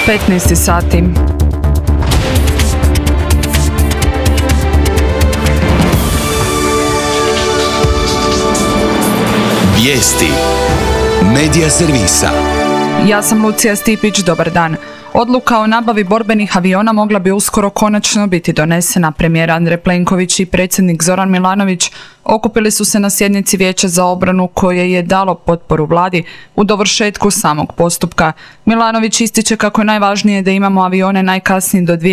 15 sati. Vijesti Medija servisa. Ja sam Lucija Stipić, dobar dan. Odluka o nabavi borbenih aviona mogla bi uskoro konačno biti donesena. Premijer Andrej Plenković i predsjednik Zoran Milanović okupili su se na sjednici Vijeća za obranu koje je dalo potporu vladi u dovršetku samog postupka. Milanović ističe kako je najvažnije da imamo avione najkasnije do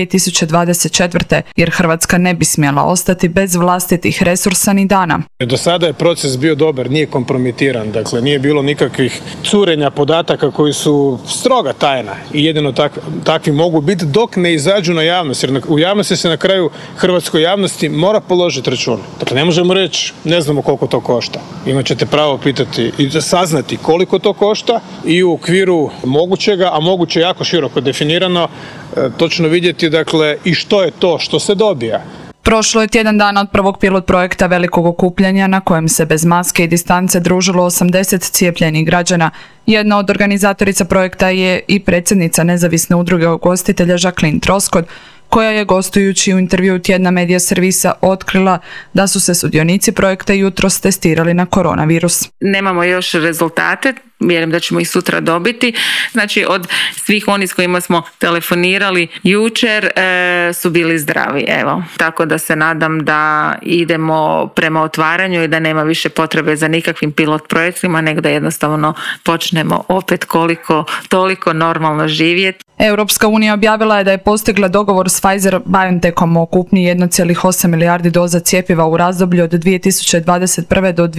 2024. jer Hrvatska ne bi smjela ostati bez vlastitih resursa ni dana. Do sada je proces bio dobar, nije kompromitiran, dakle nije bilo nikakvih curenja podataka koji su stroga tajna i jedino takvi mogu biti dok ne izađu na javnost, jer u javnosti se na kraju hrvatskoj javnosti mora položiti račun. Dakle, ne možemo reći ne znamo koliko to košta. Imat ćete pravo pitati i saznati koliko to košta i u okviru mogućega, a moguće jako široko definirano, točno vidjeti dakle i što je to što se dobija. Prošlo je tjedan dana od prvog pilot projekta velikog okupljanja na kojem se bez maske i distance družilo 80 cijepljenih građana. Jedna od organizatorica projekta je i predsjednica nezavisne udruge ugostitelja Jacqueline Troskot, koja je gostujući u intervjuu tjedna Medija servisa otkrila da su se sudionici projekta jutros testirali na koronavirus. Nemamo još rezultate, vjerujem da ćemo ih sutra dobiti. Znači od svih onih s kojima smo telefonirali jučer su bili zdravi. Evo. Tako da se nadam da idemo prema otvaranju i da nema više potrebe za nikakvim pilot projektima, nego da jednostavno počnemo opet koliko toliko normalno živjeti. Europska unija objavila je da je postigla dogovor s Pfizer-BioNTechom o kupnji 1,8 milijardi doza cjepiva u razdoblju od 2021. do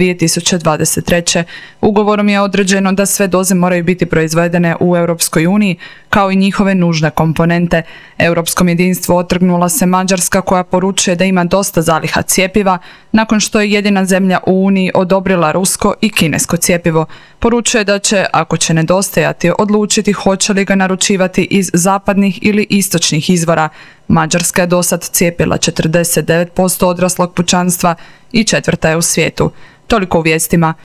2023. Ugovorom je određeno da sve doze moraju biti proizvedene u Europskoj uniji, kao i njihove nužne komponente. Europskom jedinstvu otrgnula se Mađarska, koja poručuje da ima dosta zaliha cjepiva, nakon što je jedina zemlja u Uniji odobrila rusko i kinesko cjepivo. Poručuje da će, ako će nedostajati, odlučiti hoće li ga naručivati iz zapadnih ili istočnih izvora. Mađarska je dosad cijepila 49% odraslog pučanstva i četvrta je u svijetu. Toliko u vijestima.